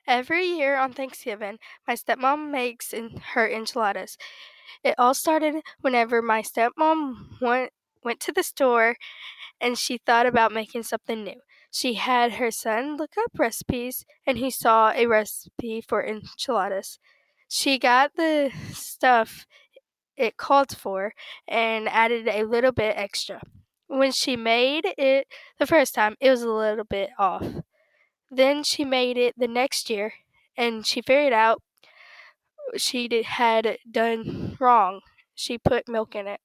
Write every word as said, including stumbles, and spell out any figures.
Every year on Thanksgiving, my stepmom makes in her enchiladas. It all started whenever my stepmom went went to the store and she thought about making something new. She had her son look up recipes and he saw a recipe for enchiladas. She got the stuff it called for and added a little bit extra. When she made it the first time, it was a little bit off. Then she made it the next year and she figured out she did, had done wrong. She put milk in it.